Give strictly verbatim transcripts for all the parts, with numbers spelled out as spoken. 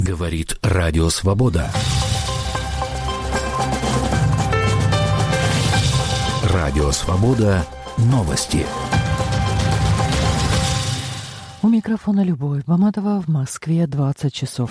Говорит Радио Свобода. Радио Свобода. Новости. У микрофона Любовь Баматова. В Москве двадцать часов.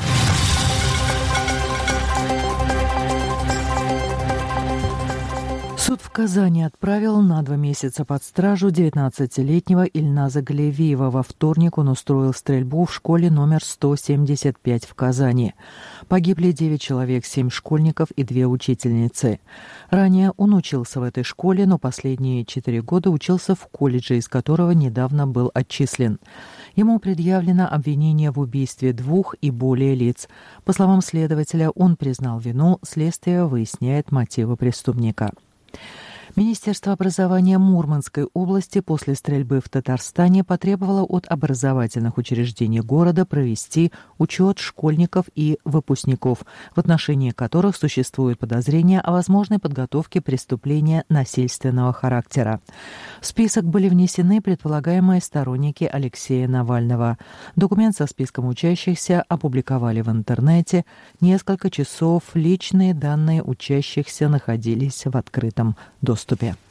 Суд в Казани отправил на два месяца под стражу девятнадцатилетнего Ильназа Галевиева. Во вторник он устроил стрельбу в школе номер сто семьдесят пять в Казани. Погибли девять человек, семь школьников и две учительницы. Ранее он учился в этой школе, но последние четыре года учился в колледже, из которого недавно был отчислен. Ему предъявлено обвинение в убийстве двух и более лиц. По словам следователя, он признал вину, следствие выясняет мотивы преступника. Министерство образования Мурманской области после стрельбы в Татарстане потребовало от образовательных учреждений города провести учет школьников и выпускников, в отношении которых существует подозрение о возможной подготовке преступления насильственного характера. В список были внесены предполагаемые сторонники Алексея Навального. Документ со списком учащихся опубликовали в интернете. Несколько часов личные данные учащихся находились в открытом доступе.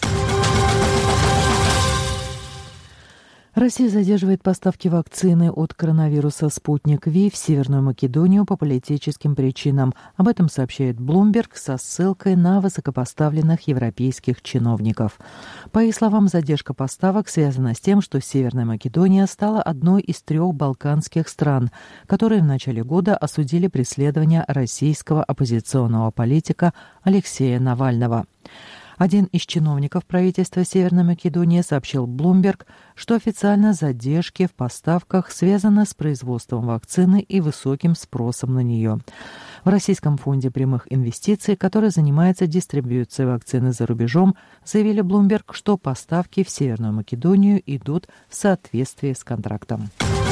Россия задерживает поставки вакцины от коронавируса «Спутник Ви» в Северную Македонию по политическим причинам. Об этом сообщает Bloomberg со ссылкой на высокопоставленных европейских чиновников. По их словам, задержка поставок связана с тем, что Северная Македония стала одной из трех балканских стран, которые в начале года осудили преследование российского оппозиционного политика Алексея Навального. Один из чиновников правительства Северной Македонии сообщил Bloomberg, что официально задержки в поставках связаны с производством вакцины и высоким спросом на нее. В Российском фонде прямых инвестиций, который занимается дистрибьюцией вакцины за рубежом, заявили Bloomberg, что поставки в Северную Македонию идут в соответствии с контрактом.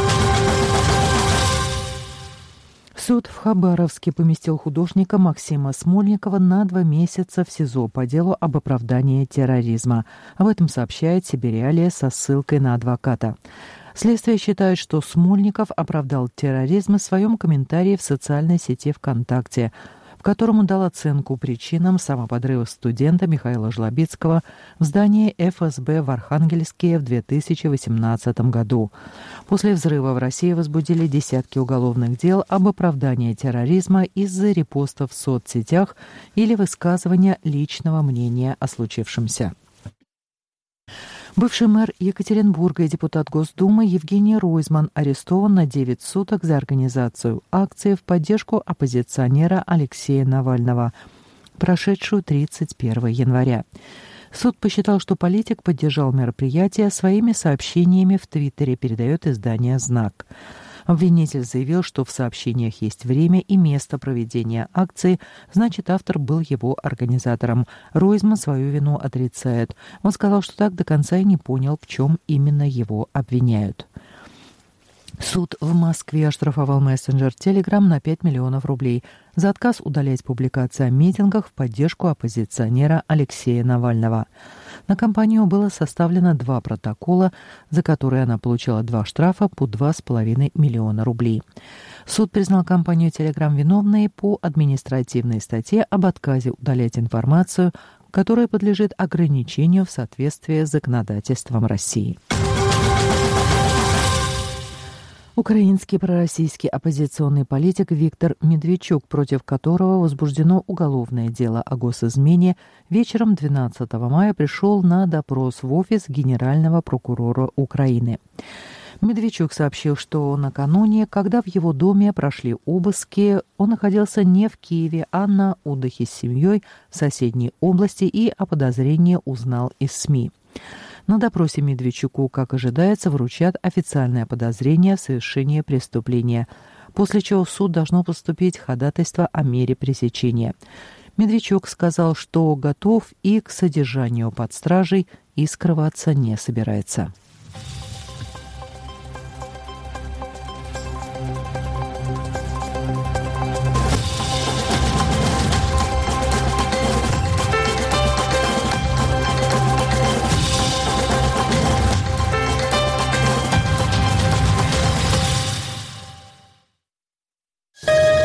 Суд в Хабаровске поместил художника Максима Смольникова на два месяца в СИЗО по делу об оправдании терроризма. Об этом сообщает Сибириалия со ссылкой на адвоката. Следствие считает, что Смольников оправдал терроризм в своем комментарии в социальной сети ВКонтакте, в котором он дал оценку причинам самоподрыва студента Михаила Жлобицкого в здании эф эс бэ в Архангельске в две тысячи восемнадцатом году. После взрыва в России возбудили десятки уголовных дел об оправдании терроризма из-за репостов в соцсетях или высказывания личного мнения о случившемся. Бывший мэр Екатеринбурга и депутат Госдумы Евгений Ройзман арестован на девять суток за организацию акции в поддержку оппозиционера Алексея Навального, прошедшую тридцать первого января. Суд посчитал, что политик поддержал мероприятие своими сообщениями в Твиттере, передает издание «Знак». Обвинитель заявил, что в сообщениях есть время и место проведения акции, значит, автор был его организатором. Ройзман свою вину отрицает. Он сказал, что так до конца и не понял, в чем именно его обвиняют. Суд в Москве оштрафовал мессенджер Telegram на пять миллионов рублей за отказ удалять публикации о митингах в поддержку оппозиционера Алексея Навального. На компанию было составлено два протокола, за которые она получила два штрафа по два с половиной миллиона рублей. Суд признал компанию Telegram виновной по административной статье об отказе удалять информацию, которая подлежит ограничению в соответствии с законодательством России. Украинский пророссийский оппозиционный политик Виктор Медведчук, против которого возбуждено уголовное дело о госизмене, вечером двенадцатого мая пришел на допрос в офис генерального прокурора Украины. Медведчук сообщил, что накануне, когда в его доме прошли обыски, он находился не в Киеве, а на отдыхе с семьей в соседней области и о подозрении узнал из СМИ. На допросе Медведчуку, как ожидается, вручат официальное подозрение в совершении преступления, после чего в суд должно поступить ходатайство о мере пресечения. Медведчук сказал, что готов и к содержанию под стражей, и скрываться не собирается.